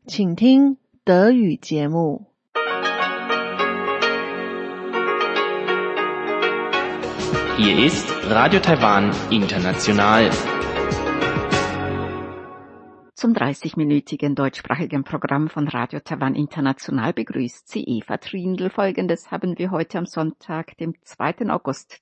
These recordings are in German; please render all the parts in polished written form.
请听德语节目。 Hier ist Radio Taiwan International. Zum 30-minütigen deutschsprachigen Programm von Radio Taiwan International begrüßt sie Eva Trindl. Folgendes haben wir heute am Sonntag, dem 2. August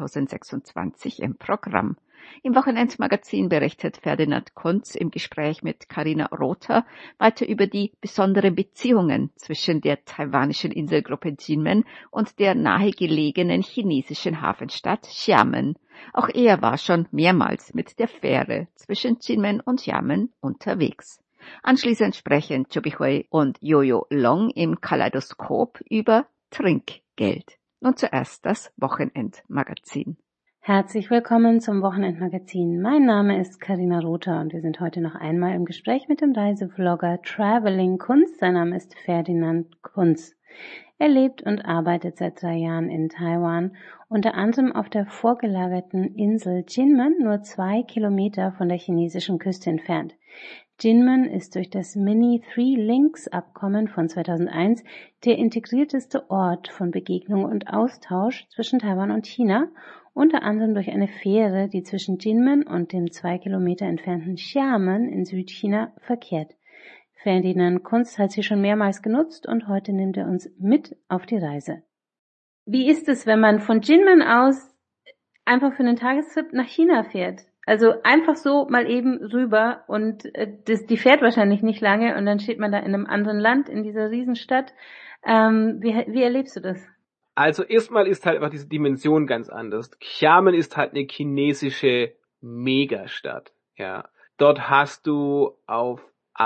2026 im Programm. Im Wochenendmagazin berichtet Ferdinand Kunz im Gespräch mit Carina Rother weiter über die besonderen Beziehungen zwischen der taiwanischen Inselgruppe Jinmen und der nahegelegenen chinesischen Hafenstadt Xiamen. Auch er war schon mehrmals mit der Fähre zwischen Jinmen und Xiamen unterwegs. Anschließend sprechen Chobihui und Jojo Long im Kaleidoskop über Trinkgeld. Nun zuerst das Wochenendmagazin. Herzlich willkommen zum Wochenendmagazin. Mein Name ist Carina Rother und wir sind heute noch einmal im Gespräch mit dem Reisevlogger Traveling Kunz. Sein Name ist Ferdinand Kunz. Er lebt und arbeitet seit 3 Jahren in Taiwan, unter anderem auf der vorgelagerten Insel Jinmen, nur 2 Kilometer von der chinesischen Küste entfernt. Jinmen ist durch das Mini-Three-Links-Abkommen von 2001 der integrierteste Ort von Begegnung und Austausch zwischen Taiwan und China, unter anderem durch eine Fähre, die zwischen Jinmen und dem 2 Kilometer entfernten Xiamen in Südchina verkehrt. Ferdinand Kunz hat sie schon mehrmals genutzt und heute nimmt er uns mit auf die Reise. Wie ist es, wenn man von Jinmen aus einfach für einen Tagestrip nach China fährt? Also einfach so mal eben rüber und die fährt wahrscheinlich nicht lange und dann steht man da in einem anderen Land, in dieser Riesenstadt. Wie erlebst du das? Also erstmal ist halt einfach diese Dimension ganz anders. Xiamen ist halt eine chinesische Megastadt. Ja, dort hast du auf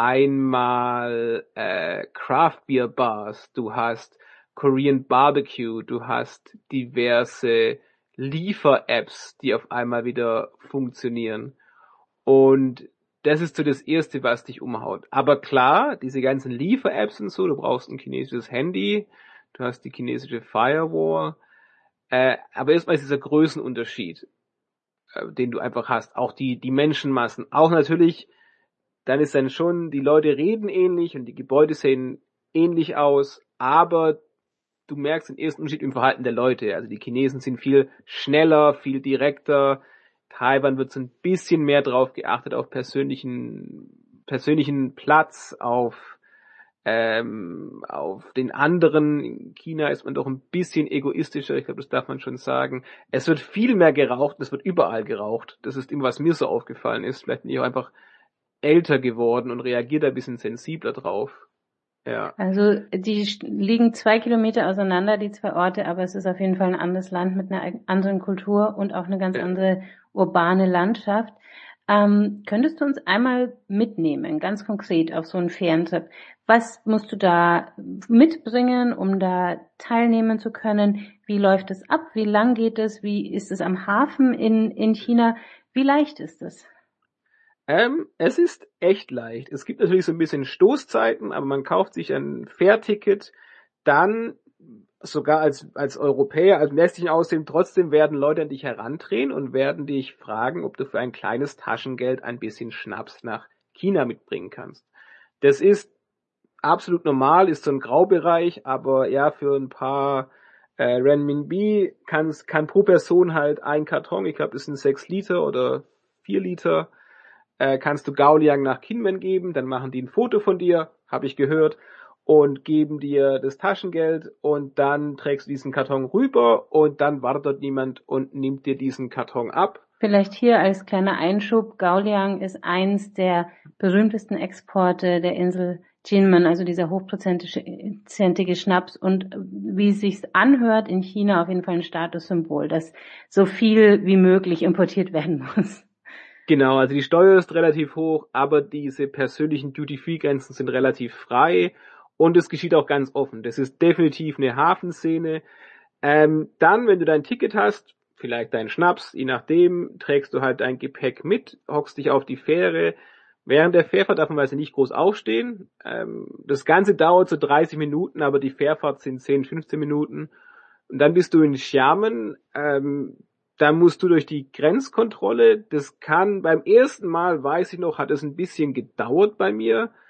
einmal Craft Beer Bars, du hast Korean Barbecue, du hast diverse Liefer-Apps, die auf einmal wieder funktionieren. Und das ist so das Erste, was dich umhaut. Aber klar, diese ganzen Liefer-Apps und so, du brauchst ein chinesisches Handy, du hast die chinesische Firewall, aber erstmal ist dieser Größenunterschied, den du einfach hast. Auch die Menschenmassen. Auch natürlich, dann ist dann schon, die Leute reden ähnlich und die Gebäude sehen ähnlich aus, aber du merkst den ersten Unterschied im Verhalten der Leute. Also die Chinesen sind viel schneller, viel direkter. Taiwan wird so ein bisschen mehr drauf geachtet, auf persönlichen Platz, auf den anderen. In China ist man doch ein bisschen egoistischer, ich glaube, das darf man schon sagen. Es wird viel mehr geraucht, es wird überall geraucht. Das ist immer, was mir so aufgefallen ist. Vielleicht bin ich auch einfach älter geworden und reagiert ein bisschen sensibler drauf. Ja. Also die liegen 2 Kilometer auseinander, die 2 Orte, aber es ist auf jeden Fall ein anderes Land mit einer anderen Kultur und auch eine ganz andere urbane Landschaft. Könntest du uns einmal mitnehmen, ganz konkret auf so einen Fährentrip? Was musst du da mitbringen, um da teilnehmen zu können? Wie läuft es ab? Wie lang geht es? Wie ist es am Hafen in China? Wie leicht ist es? Es ist echt leicht. Es gibt natürlich so ein bisschen Stoßzeiten, aber man kauft sich ein Fährticket, dann sogar als Europäer, als westlichen Aussehen, trotzdem werden Leute an dich herandrehen und werden dich fragen, ob du für ein kleines Taschengeld ein bisschen Schnaps nach China mitbringen kannst. Das ist absolut normal, ist so ein Graubereich, aber ja, für ein paar Renminbi kann pro Person halt ein Karton, ich glaube, das sind 6 Liter oder 4 Liter, kannst du Gaoliang nach Kinmen geben, dann machen die ein Foto von dir, habe ich gehört, und geben dir das Taschengeld und dann trägst du diesen Karton rüber und dann wartet dort niemand und nimmt dir diesen Karton ab. Vielleicht hier als kleiner Einschub, Gaoliang ist eins der berühmtesten Exporte der Insel Jinmen, also dieser hochprozentige Schnaps und wie es sich anhört, in China auf jeden Fall ein Statussymbol, dass so viel wie möglich importiert werden muss. Genau, also die Steuer ist relativ hoch, aber diese persönlichen Duty-Free-Grenzen sind relativ frei und es geschieht auch ganz offen. Das ist definitiv eine Hafenszene. Dann, wenn du dein Ticket hast, vielleicht deinen Schnaps, je nachdem, trägst du halt dein Gepäck mit, hockst dich auf die Fähre. Während der Fährfahrt darf man meist nicht groß aufstehen. Das Ganze dauert so 30 Minuten, aber die Fährfahrt sind 10, 15 Minuten. Und dann bist du in Xiamen. Da musst du durch die Grenzkontrolle. Das kann, beim ersten Mal, weiß ich noch, hat es ein bisschen gedauert bei mir.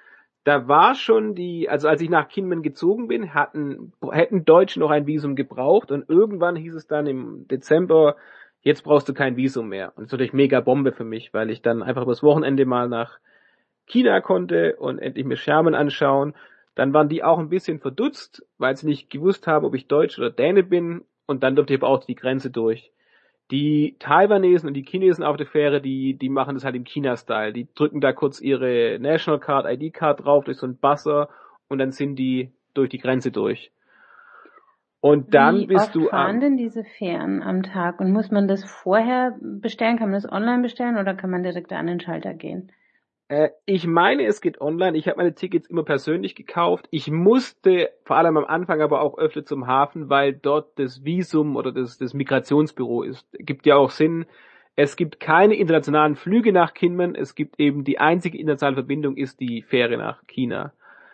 da war schon also als ich nach Kinmen gezogen bin, hätten Deutsche noch ein Visum gebraucht und irgendwann hieß es dann im Dezember, jetzt brauchst du kein Visum mehr. Und das ist natürlich mega Bombe für mich, weil ich dann einfach übers Wochenende mal nach China konnte und endlich mir Schermen anschauen. Dann waren die auch ein bisschen verdutzt, weil sie nicht gewusst haben, ob ich Deutsch oder Däne bin. Und dann durfte ich aber auch die Grenze durch. Die Taiwanesen und die Chinesen auf der Fähre, die machen das halt im China-Style. Die drücken da kurz ihre National Card, ID-Card drauf durch so einen Buzzer und dann sind die durch die Grenze durch. Und dann bist du Wie oft fahren denn diese Fähren am Tag? Und muss man das vorher bestellen? Kann man das online bestellen oder kann man direkt an den Schalter gehen? Ich meine, es geht online. Ich habe meine Tickets immer persönlich gekauft. Ich musste vor allem am Anfang aber auch öfter zum Hafen, weil dort das Visum oder das Migrationsbüro ist. Gibt ja auch Sinn. Es gibt keine internationalen Flüge nach Kinmen. Es gibt eben die einzige internationale Verbindung ist die Fähre nach China.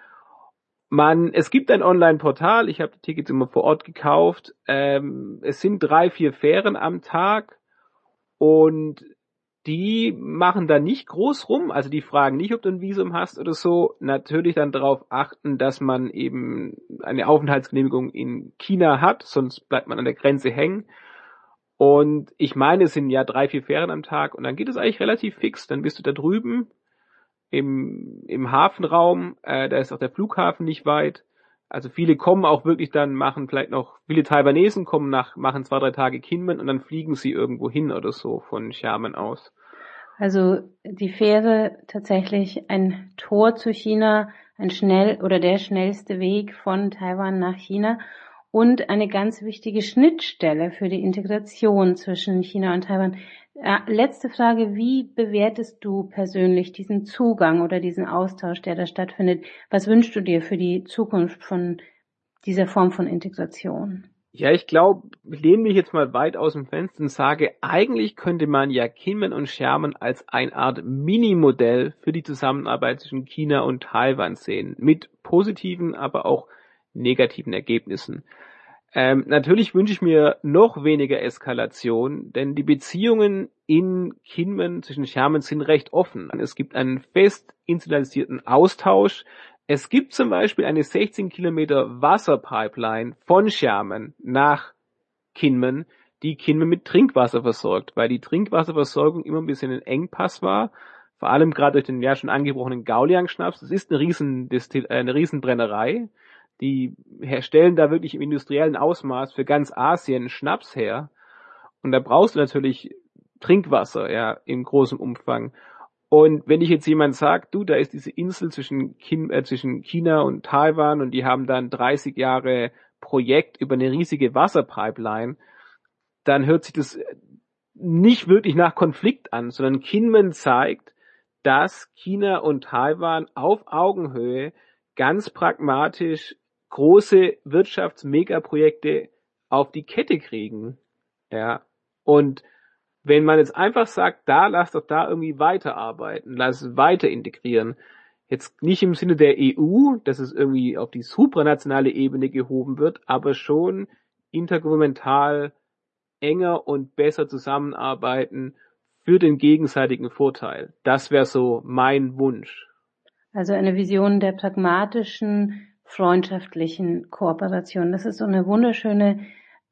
Es gibt ein Online-Portal. Ich habe die Tickets immer vor Ort gekauft. Es sind 3-4 Fähren am Tag und die machen da nicht groß rum, also die fragen nicht, ob du ein Visum hast oder so. Natürlich dann darauf achten, dass man eben eine Aufenthaltsgenehmigung in China hat, sonst bleibt man an der Grenze hängen. Und ich meine, es sind ja 3-4 Fähren am Tag und dann geht es eigentlich relativ fix. Dann bist du da drüben im Hafenraum, da ist auch der Flughafen nicht weit. Also viele kommen auch wirklich dann, viele Taiwanesen machen 2-3 Tage Kinmen und dann fliegen sie irgendwo hin oder so von Xiamen aus. Also die Fähre tatsächlich ein Tor zu China, der schnellste Weg von Taiwan nach China und eine ganz wichtige Schnittstelle für die Integration zwischen China und Taiwan. Letzte Frage, wie bewertest du persönlich diesen Zugang oder diesen Austausch, der da stattfindet? Was wünschst du dir für die Zukunft von dieser Form von Integration? Ja, ich glaube, ich lehne mich jetzt mal weit aus dem Fenster und sage, eigentlich könnte man ja Kinmen und Xiamen als eine Art Minimodell für die Zusammenarbeit zwischen China und Taiwan sehen, mit positiven, aber auch negativen Ergebnissen. Natürlich wünsche ich mir noch weniger Eskalation, denn die Beziehungen in Kinmen zwischen Xiamen sind recht offen. Es gibt einen fest institutionalisierten Austausch. Es gibt zum Beispiel eine 16 Kilometer Wasserpipeline von Xiamen nach Kinmen, die Kinmen mit Trinkwasser versorgt, weil die Trinkwasserversorgung immer ein bisschen ein Engpass war, vor allem gerade durch den ja schon angebrochenen Gauliang-Schnaps. Das ist eine Riesenbrennerei. Die stellen da wirklich im industriellen Ausmaß für ganz Asien Schnaps her. Und da brauchst du natürlich Trinkwasser, ja, in großem Umfang. Und wenn ich jetzt jemand sagt, da ist diese Insel zwischen China und Taiwan und die haben dann 30 Jahre Projekt über eine riesige Wasserpipeline, dann hört sich das nicht wirklich nach Konflikt an, sondern Kinmen zeigt, dass China und Taiwan auf Augenhöhe ganz pragmatisch große Wirtschaftsmegaprojekte auf die Kette kriegen. Ja. Und wenn man jetzt einfach sagt, lass doch da irgendwie weiterarbeiten, lass es weiter integrieren, jetzt nicht im Sinne der EU, dass es irgendwie auf die supranationale Ebene gehoben wird, aber schon intergouvernemental enger und besser zusammenarbeiten für den gegenseitigen Vorteil. Das wäre so mein Wunsch. Also eine Vision der pragmatischen, freundschaftlichen Kooperation. Das ist so eine wunderschöne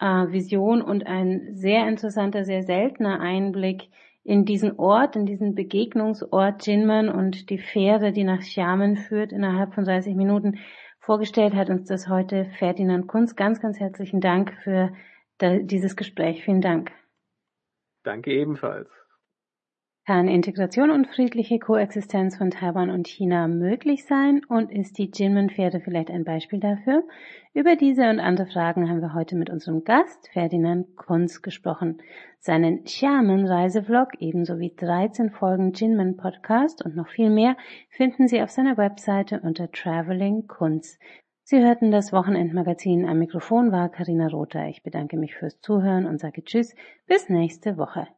Vision und ein sehr interessanter, sehr seltener Einblick in diesen Ort, in diesen Begegnungsort Jinmen und die Fähre, die nach Xiamen führt, innerhalb von 30 Minuten. Vorgestellt hat uns das heute Ferdinand Kunz. Ganz, ganz herzlichen Dank für dieses Gespräch. Vielen Dank. Danke ebenfalls. Kann Integration und friedliche Koexistenz von Taiwan und China möglich sein und ist die Jinmen-Fähre vielleicht ein Beispiel dafür? Über diese und andere Fragen haben wir heute mit unserem Gast Ferdinand Kunz gesprochen. Seinen Xiamen-Reisevlog ebenso wie 13 Folgen Jinmen-Podcast und noch viel mehr finden Sie auf seiner Webseite unter Traveling Kunz. Sie hörten das Wochenendmagazin. Am Mikrofon war Carina Rother. Ich bedanke mich fürs Zuhören und sage Tschüss, bis nächste Woche.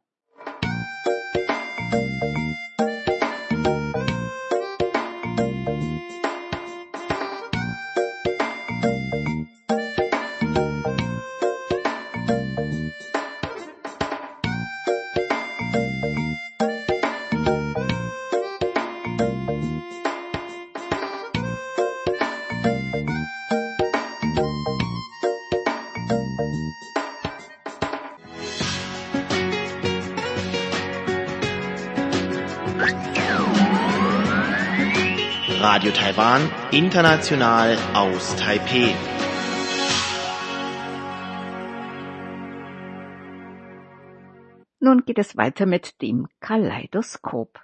Radio Taiwan, international aus Taipeh. Nun geht es weiter mit dem Kaleidoskop.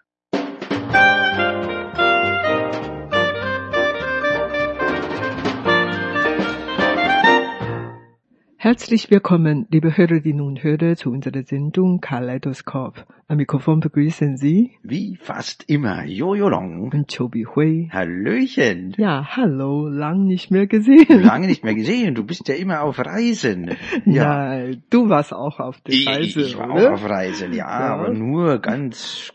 Herzlich willkommen, liebe Hörerinnen und Hörer, zu unserer Sendung Kaleidoskop. Am Mikrofon begrüßen Sie Wie fast immer Jojo Long und Chobi Hui. Hallöchen. Ja, hallo, lang nicht mehr gesehen. Lange nicht mehr gesehen, du bist ja immer auf Reisen. Ja, du warst auch auf der Reise, Ich war oder? auch auf Reisen, ja, aber nur ganz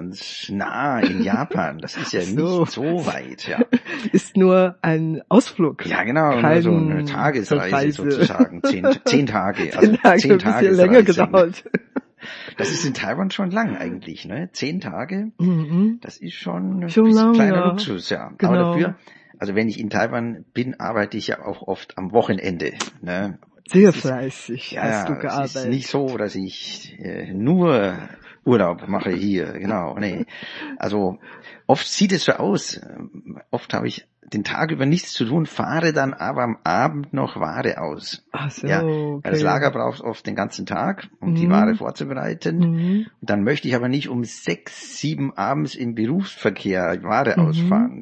nah in Japan. Das ist ja So. nicht so weit, ja. Ist nur ein Ausflug. Ja, genau, nur so eine Tagesreise Reise. sozusagen. 10 Tage. 10 Tage, 10 ein bisschen länger Tagesreise. gedauert. Das ist in Taiwan schon lang eigentlich, ne? 10 Tage, Mhm. das ist schon ein Schon bisschen lang, kleiner ja. Luxus, ja. Genau. Aber dafür, also wenn ich in Taiwan bin, arbeite ich ja auch oft am Wochenende, ne? Sehr Das ist- fleißig Ja, hast du es gearbeitet. ist nicht so, dass ich nur Urlaub mache hier, genau, nee. Also oft sieht es so aus, oft habe ich den Tag über nichts zu tun, fahre dann aber am Abend noch Ware aus. Ach so, Ja, okay. weil das Lager braucht oft den ganzen Tag, um die Mhm. Ware vorzubereiten. Mhm. Und dann möchte ich aber nicht um 6, 7 abends im Berufsverkehr Ware Mhm. ausfahren.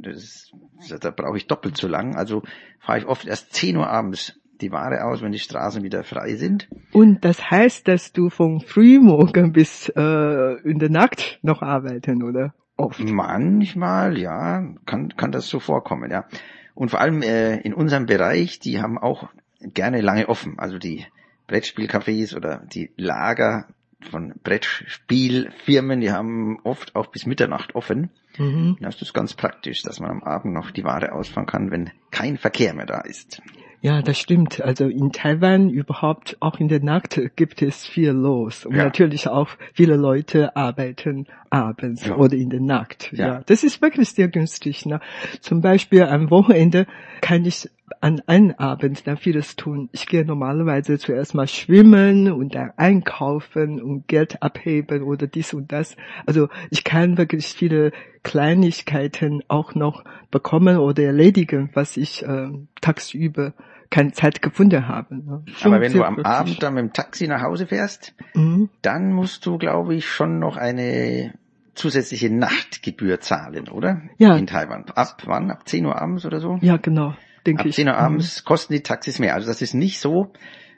Da brauche ich doppelt so lang. Also fahre ich oft erst 10 Uhr abends die Ware aus, wenn die Straßen wieder frei sind. Und das heißt, dass du vom Frühmorgen bis in der Nacht noch arbeiten, oder? Oft. Manchmal, ja, kann das so vorkommen, ja. Und vor allem in unserem Bereich, die haben auch gerne lange offen. Also die Brettspielcafés oder die Lager von Brettspielfirmen, die haben oft auch bis Mitternacht offen. Mhm. Das ist ganz praktisch, dass man am Abend noch die Ware ausfahren kann, wenn kein Verkehr mehr da ist. Ja, das stimmt. Also in Taiwan überhaupt, auch in der Nacht gibt es viel los. Und Ja. natürlich auch viele Leute arbeiten abends Ja. oder in der Nacht. Ja. Ja, das ist wirklich sehr günstig. Ne? Zum Beispiel am Wochenende kann ich an einem Abend dann vieles tun. Ich gehe normalerweise zuerst mal schwimmen und dann einkaufen und Geld abheben oder dies und das. Also ich kann wirklich viele Kleinigkeiten auch noch bekommen oder erledigen, was ich tagsüber keine Zeit gefunden habe. Ne? Schon Aber wenn sehr du am praktisch. Abend dann mit dem Taxi nach Hause fährst, Mhm. dann musst du, glaube ich, schon noch eine zusätzliche Nachtgebühr zahlen, oder? Ja. In Taiwan. Ab wann? Ab 10 Uhr abends oder so? Ja, genau, denke Ab ich. 10 Uhr abends kosten die Taxis mehr. Also das ist nicht so.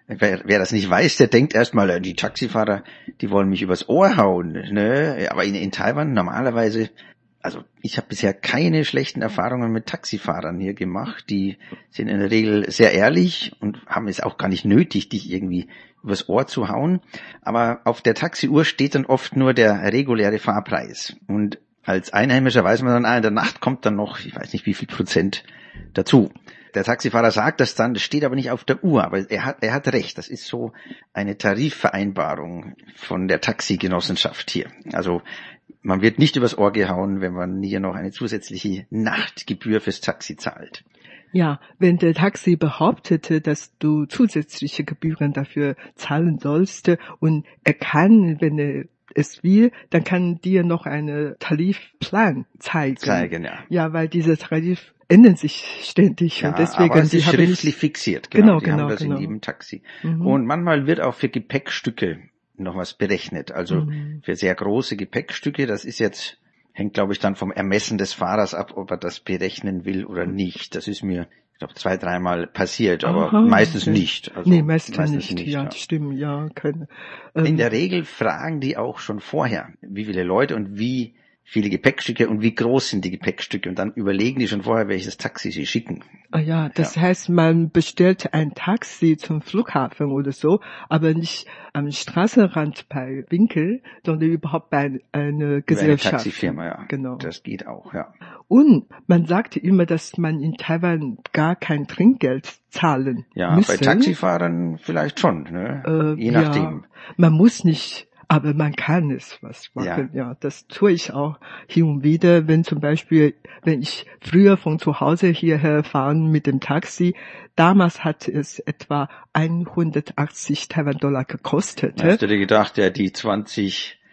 Wer das nicht weiß, der denkt erstmal, die Taxifahrer, die wollen mich übers Ohr hauen. Ne? Aber in Taiwan normalerweise, also ich habe bisher keine schlechten Erfahrungen mit Taxifahrern hier gemacht. Die sind in der Regel sehr ehrlich und haben es auch gar nicht nötig, dich irgendwie übers Ohr zu hauen. Aber auf der Taxiuhr steht dann oft nur der reguläre Fahrpreis. Und als Einheimischer weiß man dann, in der Nacht kommt dann noch, ich weiß nicht wie viel Prozent dazu. Der Taxifahrer sagt das dann, das steht aber nicht auf der Uhr, aber er hat recht. Das ist so eine Tarifvereinbarung von der Taxigenossenschaft hier. Also man wird nicht übers Ohr gehauen, wenn man hier noch eine zusätzliche Nachtgebühr fürs Taxi zahlt. Ja, wenn der Taxi behauptete, dass du zusätzliche Gebühren dafür zahlen sollst und er kann, wenn er es will, dann kann dir noch einen Tarifplan zeigen. Ja. Ja, weil dieser Tarif ändern sich ständig Ja, und deswegen aber es ist die haben schriftlich nicht, fixiert. Genau, Die haben genau, das genau. in jedem Taxi. Mhm. Und manchmal wird auch für Gepäckstücke noch was berechnet. Also für sehr große Gepäckstücke, das ist jetzt, hängt glaube ich dann vom Ermessen des Fahrers ab, ob er das berechnen will oder nicht. Das ist mir, ich glaube, 2-3 Mal passiert, aber Aha, meistens okay. nicht. Also Nee, meistens nicht. Ja, stimmt, ja, keine. In der Regel fragen die auch schon vorher, wie viele Leute und wie viele Gepäckstücke und wie groß sind die Gepäckstücke. Und dann überlegen die schon vorher, welches Taxi sie schicken. Ah ja, das heißt, man bestellt ein Taxi zum Flughafen oder so, aber nicht am Straßenrand bei Winkel, sondern überhaupt bei einer Über eine Gesellschaft. Taxifirma, ja. Genau. Das geht auch, ja. Und man sagte immer, dass man in Taiwan gar kein Trinkgeld zahlen Ja, müsse. bei Taxifahrern vielleicht schon, ne? Je nachdem. Ja, man muss nicht, aber man kann es was machen. Ja, das tue ich auch hin und wieder, wenn zum Beispiel, wenn ich früher von zu Hause hierher fahren mit dem Taxi, damals hat es etwa 180 Taiwan-Dollar gekostet. Hast du dir gedacht, ja, die 20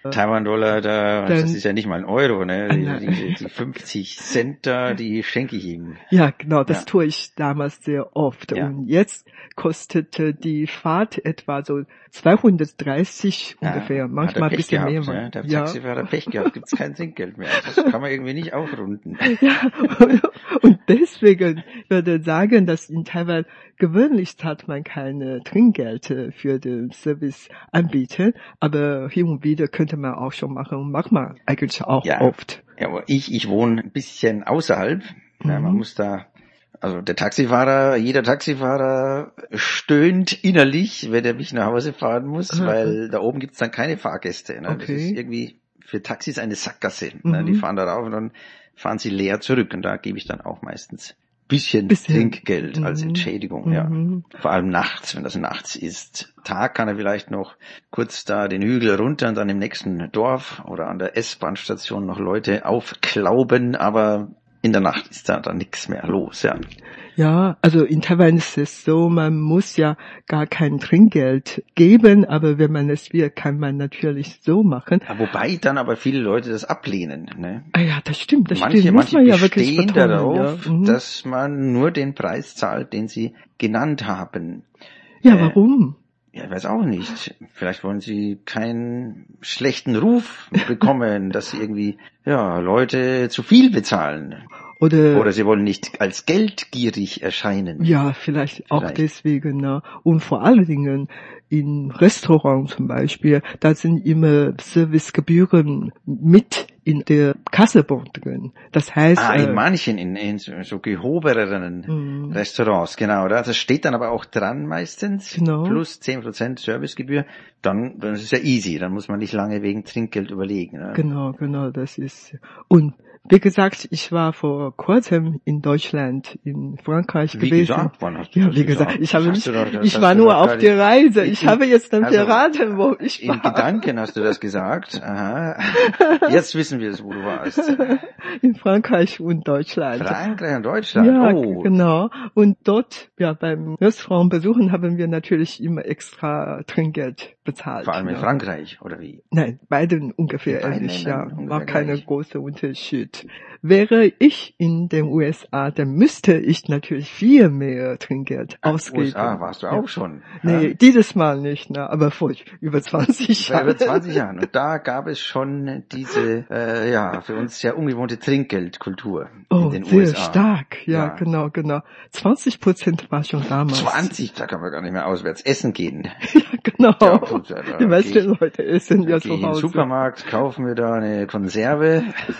Taiwan-Dollar, das dann, ist ja nicht mal ein Euro, ne? Die 50 Cent da, die schenke ich ihm. Ja, genau, das tue ich damals sehr oft. Ja. Und jetzt kostete die Fahrt etwa so 230 ungefähr, manchmal ein bisschen mehr. Ne? Der Ja. Taxifahrer hat Pech gehabt, gibt's kein Trinkgeld mehr. Das kann man irgendwie nicht aufrunden. Ja, und deswegen würde ich sagen, dass in Taiwan gewöhnlich zahlt man keine Trinkgelte für den Service anbieten, aber hin und wieder könnte man auch schon machen und macht man eigentlich auch oft. Ja, aber ich wohne ein bisschen außerhalb. Ja, man muss da, also jeder Taxifahrer stöhnt innerlich, wenn er mich nach Hause fahren muss, weil da oben gibt's dann keine Fahrgäste. Ne? Okay. Das ist irgendwie für Taxis eine Sackgasse. Ne? Die fahren da rauf und dann fahren sie leer zurück und da gebe ich dann auch meistens bisschen Trinkgeld als Entschädigung, ja. Vor allem nachts, wenn das nachts ist. Tag kann er vielleicht noch kurz da den Hügel runter und dann im nächsten Dorf oder an der S-Bahn-Station noch Leute aufklauben, aber in der Nacht ist da dann nichts mehr los, ja. Ja, also in Taiwan ist es so, man muss ja gar kein Trinkgeld geben, aber wenn man es will, kann man natürlich so machen. Ja, wobei dann aber viele Leute das ablehnen, ne? Ah ja, das stimmt, Manche muss man ja wirklich bestehen betonen, darauf, ja. dass man nur den Preis zahlt, den sie genannt haben. Ja, warum? Ja, ich weiß auch nicht. Vielleicht wollen sie keinen schlechten Ruf bekommen, dass sie irgendwie, Leute zu viel bezahlen. Oder sie wollen nicht als geldgierig erscheinen. Ja, vielleicht auch deswegen. Ne? Und vor allen Dingen in Restaurants zum Beispiel, da sind immer Servicegebühren mit in der Kassebon drin. Das heißt, in manchen, in so gehobeneren Restaurants, genau. Das steht dann aber auch dran meistens. Genau. Plus 10% Servicegebühr. Dann ist es ja easy. Dann muss man nicht lange wegen Trinkgeld überlegen. Ne? Genau, das ist. Und wie gesagt, ich war vor kurzem in Deutschland, in Frankreich gewesen. Wie gesagt, wann hast du das gesagt? Ich war nur auf der Reise. Ich habe jetzt dann verraten, wo ich war. In Gedanken hast du das gesagt. Aha. Jetzt wissen wir es, wo du warst. In Frankreich und Deutschland. Frankreich und Deutschland? Ja, genau. Und dort, beim Restaurant besuchen haben wir natürlich immer extra Trinkgeld bezahlt. Vor allem in Frankreich, oder wie? Nein, beiden ungefähr ähnlich, ja. War keine große Unterschied. Wäre ich in den USA, dann müsste ich natürlich viel mehr Trinkgeld ausgeben. USA warst du auch schon? Nee, dieses Mal nicht, ne, aber vor über 20 Jahren. Über 20 Jahren. Und da gab es schon diese, für uns sehr ungewohnte Trinkgeldkultur in den sehr USA. Stark, ja, genau. 20% war schon damals. 20, da kann man gar nicht mehr auswärts essen gehen. Ja, genau. Ja, gut, die meisten Leute essen ja zu Hause. In den Supermarkt kaufen wir da eine Konserve.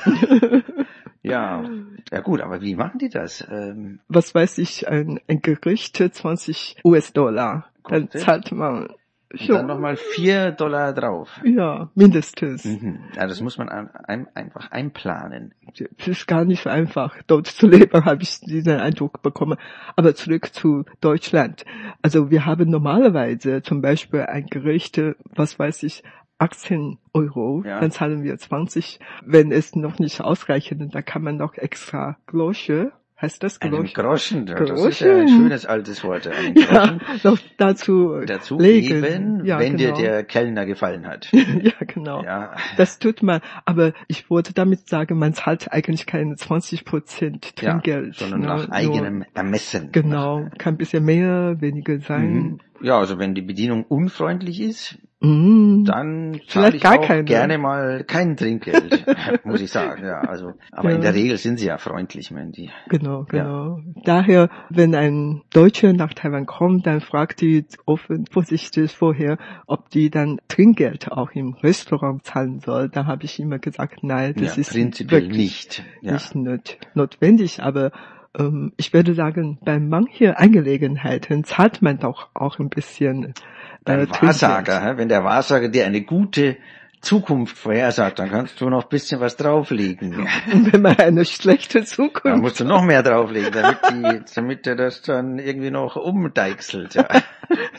Ja gut, aber wie machen die das? Was weiß ich, ein Gericht, $20. Dann zahlt man schon. Und dann nochmal $4 drauf. Ja, mindestens. Ja, das muss man einfach einplanen. Es ist gar nicht so einfach, dort zu leben, habe ich diesen Eindruck bekommen. Aber zurück zu Deutschland. Also wir haben normalerweise zum Beispiel ein Gericht, was weiß ich, 18 €, dann zahlen wir 20. Wenn es noch nicht ausreicht, dann kann man noch extra Groschen, heißt das Groschen? Groschen, das ist ja ein schönes altes Wort. Ja, noch dazu legen. Geben, wenn dir der Kellner gefallen hat. Ja, genau. Ja. Das tut man. Aber ich wollte damit sagen, man zahlt eigentlich keine 20% Trinkgeld. Sondern nach eigenem Ermessen. Genau, kann ein bisschen mehr, weniger sein. Ja, also wenn die Bedienung unfreundlich ist, dann zahle ich auch gerne mal kein Trinkgeld, muss ich sagen. Ja, also, aber in der Regel sind sie ja freundlich, wenn die. Genau. Ja. Daher, wenn ein Deutscher nach Taiwan kommt, dann fragt die offen vorsichtig vorher, ob die dann Trinkgeld auch im Restaurant zahlen soll. Da habe ich immer gesagt, nein, das ist prinzipiell nicht notwendig, aber ich würde sagen, bei manchen Angelegenheiten zahlt man doch auch ein bisschen. Beim Wahrsager, wenn der Wahrsager dir eine gute Zukunft vorhersagt, dann kannst du noch ein bisschen was drauflegen. Und wenn man eine schlechte Zukunft... Dann musst du noch mehr drauflegen, damit der das dann irgendwie noch umdeichselt. Ja.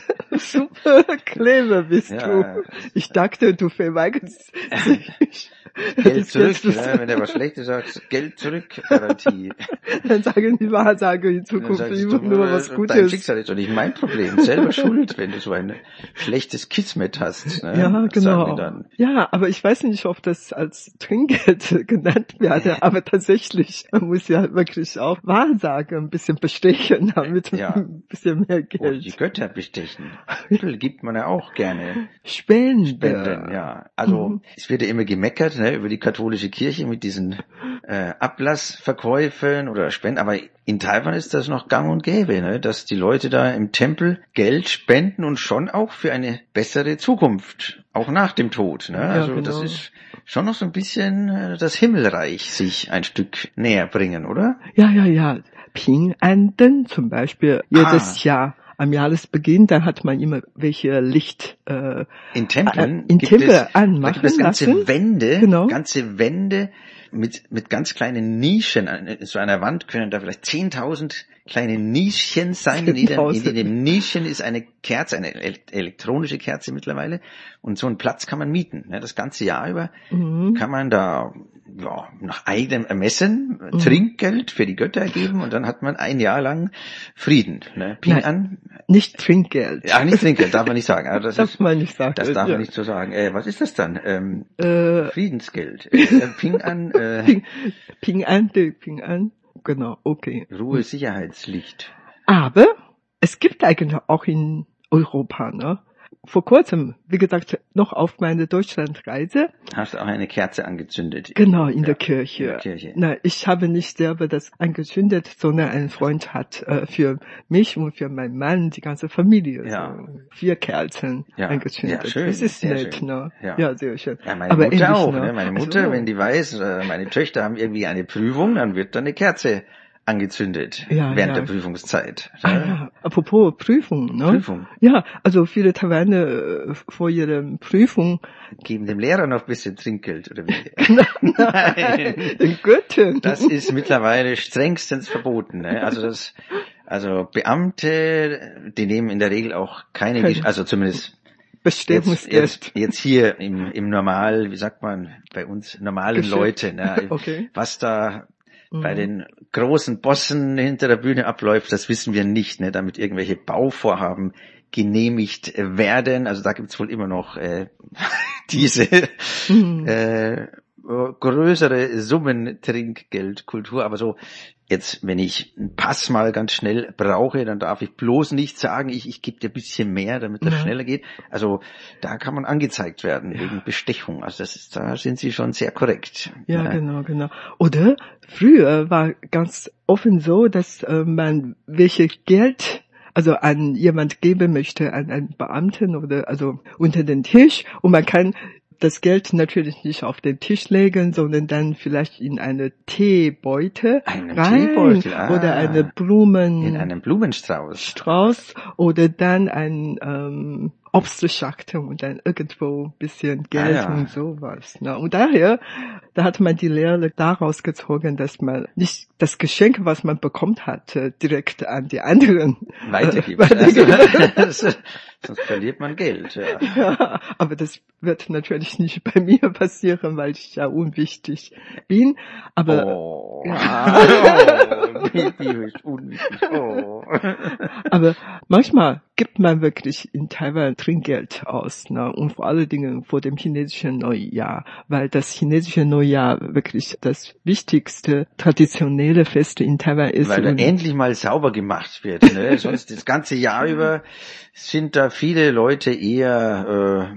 Super clever bist du. Ich dachte, du verweigerst dich. Geld zurück, ne? Wenn er was Schlechtes sagt, Geld zurück, Garantie. Dann sagen die Wahrsager in Zukunft immer nur was Gutes. Dein Schicksal ist doch nicht mein Problem. Selber schuld, wenn du so ein schlechtes Kismet hast. Ne? Ja, genau. Dann. Ja, aber ich weiß nicht, ob das als Trinkgeld genannt werde, aber tatsächlich, man muss ja wirklich auch Wahrsager ein bisschen bestechen, damit ein bisschen mehr Geld. Und die Götter bestechen. Gibt man ja auch gerne. Spenden, ja. Also, es wird ja immer gemeckert, ne, über die katholische Kirche mit diesen Ablassverkäufen oder Spenden, aber in Taiwan ist das noch gang und gäbe, ne, dass die Leute da im Tempel Geld spenden und schon auch für eine bessere Zukunft, auch nach dem Tod, ne? Also genau. Das ist schon noch so ein bisschen das Himmelreich sich ein Stück näher bringen, oder? Ja. Ping-An-Den zum Beispiel jedes Jahr. Am Jahresbeginn, da hat man immer welche Licht in Tempeln anmachen da gibt es ganze lassen. Wände, genau. Ganze Wände mit ganz kleinen Nischen. In so einer Wand können da vielleicht 10.000 kleine Nischchen sein. In jedem Nischchen ist eine Kerze, eine elektronische Kerze mittlerweile. Und so einen Platz kann man mieten. Ne? Das ganze Jahr über kann man da nach eigenem Ermessen Trinkgeld für die Götter geben und dann hat man ein Jahr lang Frieden. Ne? Nein, nicht Trinkgeld. Ja, nicht Trinkgeld, darf man nicht sagen. Also das darf man nicht sagen. Das darf man nicht so sagen. Was ist das dann? Friedensgeld. Ping an. Genau, okay. Ruhe, Sicherheitslicht. Aber es gibt eigentlich auch in Europa, ne? Vor kurzem, wie gesagt, noch auf meine Deutschlandreise. Hast du auch eine Kerze angezündet? Genau, in der Kirche. In der Kirche. Na, ich habe nicht selber das angezündet, sondern ein Freund hat für mich und für meinen Mann, die ganze Familie, so 4 Kerzen angezündet. Ja, schön. Das ist sehr nett, schön. Ne? Ja, sehr schön. Ja, meine Mutter auch, ne? Meine Mutter, wenn die weiß, meine Töchter haben irgendwie eine Prüfung, dann wird da eine Kerze angezündet während der Prüfungszeit. Ja. Apropos Prüfung, ne? Prüfung. Ja, also viele Taiwaner vor ihrer Prüfung geben dem Lehrer noch ein bisschen Trinkgeld, oder wie? Nein, den Göttern. Das ist mittlerweile strengstens verboten. Ne? Also Beamte, die nehmen in der Regel auch keine, also zumindest jetzt hier im Normal, wie sagt man bei uns, normalen Leute, ne? Okay. Was da bei den großen Bossen hinter der Bühne abläuft, das wissen wir nicht, ne, damit irgendwelche Bauvorhaben genehmigt werden. Also da gibt's wohl immer noch diese größere Summen Trinkgeldkultur. Aber so jetzt, wenn ich einen Pass mal ganz schnell brauche, dann darf ich bloß nicht sagen, ich gebe dir ein bisschen mehr, damit das schneller geht. Also da kann man angezeigt werden wegen Bestechung. Also da sind sie schon sehr korrekt. Ja, genau. Oder früher war ganz offen so, dass man welche Geld an jemand geben möchte, an einen Beamten oder also unter den Tisch, und man kann das Geld natürlich nicht auf den Tisch legen, sondern dann vielleicht in eine Teebeute oder eine in einen Blumenstrauß oder dann ein Obstschachtel und dann irgendwo ein bisschen Geld und sowas. Ne? Und daher, da hat man die Lehre daraus gezogen, dass man nicht das Geschenk, was man bekommen hat, direkt an die anderen weitergibt. Sonst verliert man Geld. Ja, aber das wird natürlich nicht bei mir passieren, weil ich ja unwichtig bin. Aber aber manchmal gibt man wirklich in Taiwan Trinkgeld aus, ne? Und vor allen Dingen vor dem chinesischen Neujahr, weil das chinesische Neujahr wirklich das wichtigste traditionelle Fest in Taiwan ist. Weil da endlich mal sauber gemacht wird, ne? Sonst das ganze Jahr über sind da viele Leute eher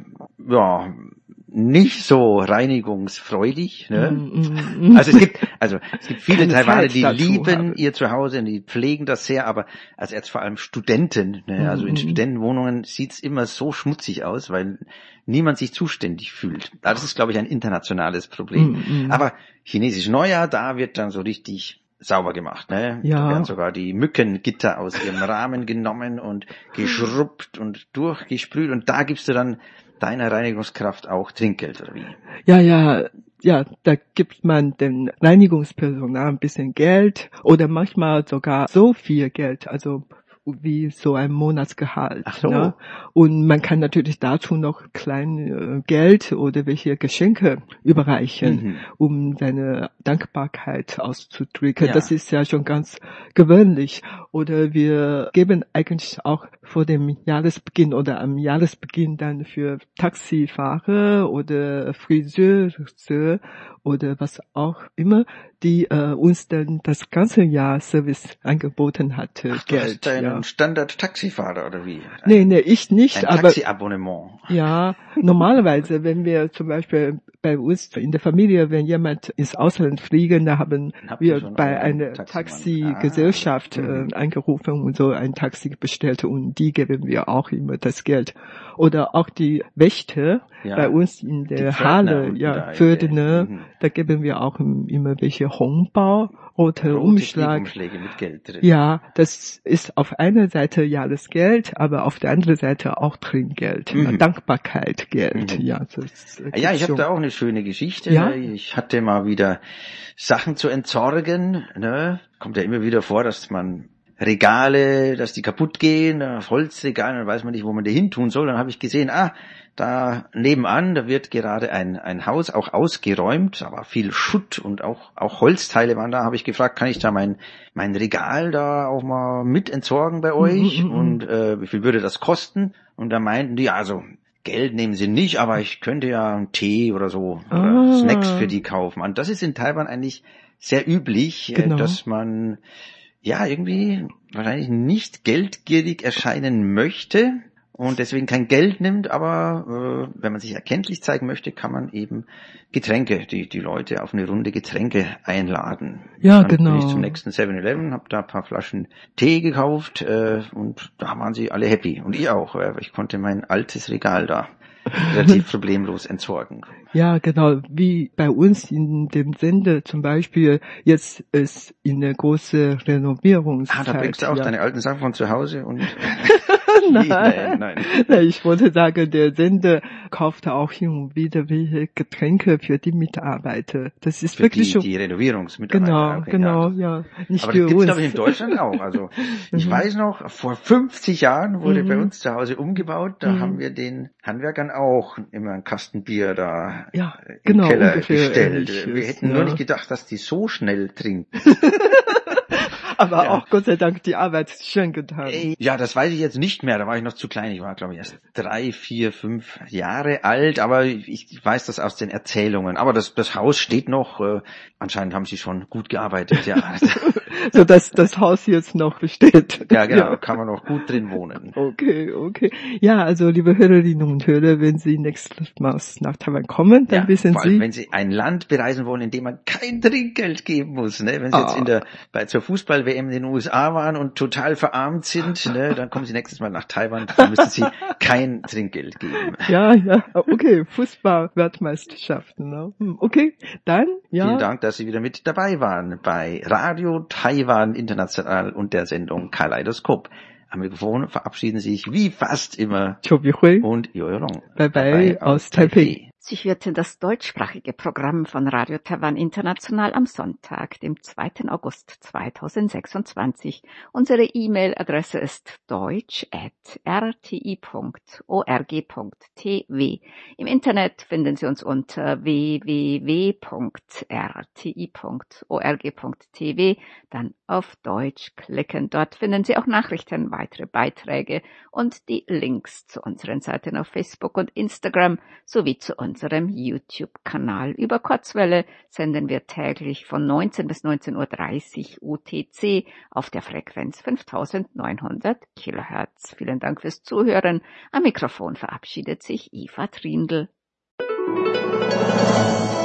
nicht so reinigungsfreudig, ne? Also es gibt viele Taiwaner, die lieben ihr Zuhause und die pflegen das sehr, aber also jetzt vor allem Studenten, ne? Also in Studentenwohnungen sieht's immer so schmutzig aus, weil niemand sich zuständig fühlt. Das ist, glaube ich, ein internationales Problem. Aber chinesisch Neujahr, da wird dann so richtig sauber gemacht, ne? Ja. Da werden sogar die Mückengitter aus ihrem Rahmen genommen und geschrubbt und durchgesprüht, und da gibst du dann deiner Reinigungskraft auch Trinkgeld, oder wie? Ja, da gibt man dem Reinigungspersonal ein bisschen Geld oder manchmal sogar so viel Geld. Also wie so ein Monatsgehalt. Ach so. Ne? Und man kann natürlich dazu noch klein Geld oder welche Geschenke überreichen, um seine Dankbarkeit auszudrücken. Ja. Das ist ja schon ganz gewöhnlich. Oder wir geben eigentlich auch vor dem Jahresbeginn oder am Jahresbeginn dann für Taxifahrer oder Friseure oder was auch immer, die uns dann das ganze Jahr Service angeboten hatte. Ach, du Geld. hast einen Standard-Taxifahrer oder wie? Nee, ich nicht, ein aber Taxi-Abonnement. ja, normalerweise, wenn wir zum Beispiel bei uns in der Familie, wenn jemand ins Ausland fliegen, da haben Habt wir ihr schon bei euren einer Taximann? Taxigesellschaft angerufen und so ein Taxi bestellt und die geben wir auch immer das Geld. Oder auch die Wächter Ja, bei uns in die der Pförtner Halle, unten ja, da in Pförtner, der- da geben wir auch immer welche Hongbao, rote rote Umschlag. Briefumschläge mit Geld drin. Ja, das ist auf einer Seite Jahresgeld, aber auf der anderen Seite auch Trinkgeld, Dankbarkeit, Geld. Ja, das Ja, ich schon. habe da auch eine schöne Geschichte. Ja? Ich hatte mal wieder Sachen zu entsorgen. Ne? Kommt ja immer wieder vor, dass man Regale, dass die kaputt gehen, Holzregale, dann weiß man nicht, wo man die hin tun soll. Dann habe ich gesehen, da nebenan, da wird gerade ein Haus auch ausgeräumt, aber viel Schutt und auch Holzteile waren da. Habe ich gefragt, kann ich da mein Regal da auch mal mit entsorgen bei euch? Und wie viel würde das kosten? Und da meinten die, also Geld nehmen sie nicht, aber ich könnte ja einen Tee oder so oder Snacks für die kaufen. Und das ist in Taiwan eigentlich sehr üblich, Genau. dass man ja irgendwie wahrscheinlich nicht geldgierig erscheinen möchte und deswegen kein Geld nimmt, aber wenn man sich erkenntlich zeigen möchte, kann man eben Getränke, die Leute auf eine Runde Getränke einladen. Ja, Dann genau. bin ich zum nächsten 7-Eleven, habe da ein paar Flaschen Tee gekauft und da waren sie alle happy und ich auch, weil ich konnte mein altes Regal da relativ problemlos entsorgen. Ja, genau, wie bei uns in dem Sender zum Beispiel, jetzt ist eine große Renovierungszeit. Da bringst du auch deine alten Sachen von zu Hause und Nein. Nein, ich wollte sagen, der Sender kauft auch hin und wieder welche Getränke für die Mitarbeiter. Das ist für wirklich schon. die Renovierungsmitarbeiter. Genau, Okay, genau, ja. ja. Nicht Aber für das gibt's, uns. glaube ich, in Deutschland auch. Also ich weiß noch, vor 50 Jahren wurde bei uns zu Hause umgebaut. Da haben wir den Handwerkern auch immer einen Kasten Bier da Ja, im genau, Keller ungefähr gestellt. ähnliches, Wir hätten nur nicht gedacht, dass die so schnell trinken. Aber auch Gott sei Dank die Arbeit schön getan. Ja, das weiß ich jetzt nicht mehr. Da war ich noch zu klein. Ich war, glaube ich, erst 3, 4, 5 Jahre alt. Aber ich weiß das aus den Erzählungen. Aber das Haus steht noch. Anscheinend haben sie schon gut gearbeitet. Ja, so dass das Haus jetzt noch besteht. ja, genau. Kann man noch gut drin wohnen. Okay. Ja, also liebe Hörerinnen und Hörer, wenn Sie nächstes Mal nach Taiwan kommen, dann wissen vor allem, Sie. wenn Sie ein Land bereisen wollen, in dem man kein Trinkgeld geben muss, ne? Wenn Sie jetzt zur Fußball-WM in den USA waren und total verarmt sind, ne? Dann kommen Sie nächstes Mal nach Taiwan, dann müssen Sie kein Trinkgeld geben. Ja, okay, Fußball-Weltmeisterschaften, ne? Okay, dann, ja. Vielen Dank, dass Sie wieder mit dabei waren bei Radio Taiwan International und der Sendung Kaleidoskop. Am Mikrofon verabschieden sich wie fast immer Chobi-Hui und Jojo Long. Bye bye aus Taipei. Sie hörten das deutschsprachige Programm von Radio Taiwan International am Sonntag, dem 2. August 2026. Unsere E-Mail-Adresse ist deutsch@rti.org.tw. Im Internet finden Sie uns unter www.rti.org.tw. Dann auf Deutsch klicken. Dort finden Sie auch Nachrichten, weitere Beiträge und die Links zu unseren Seiten auf Facebook und Instagram sowie zu unserem YouTube-Kanal. Über Kurzwelle senden wir täglich von 19 bis 19:30 Uhr UTC auf der Frequenz 5900 Kilohertz. Vielen Dank fürs Zuhören. Am Mikrofon verabschiedet sich Eva Trindl.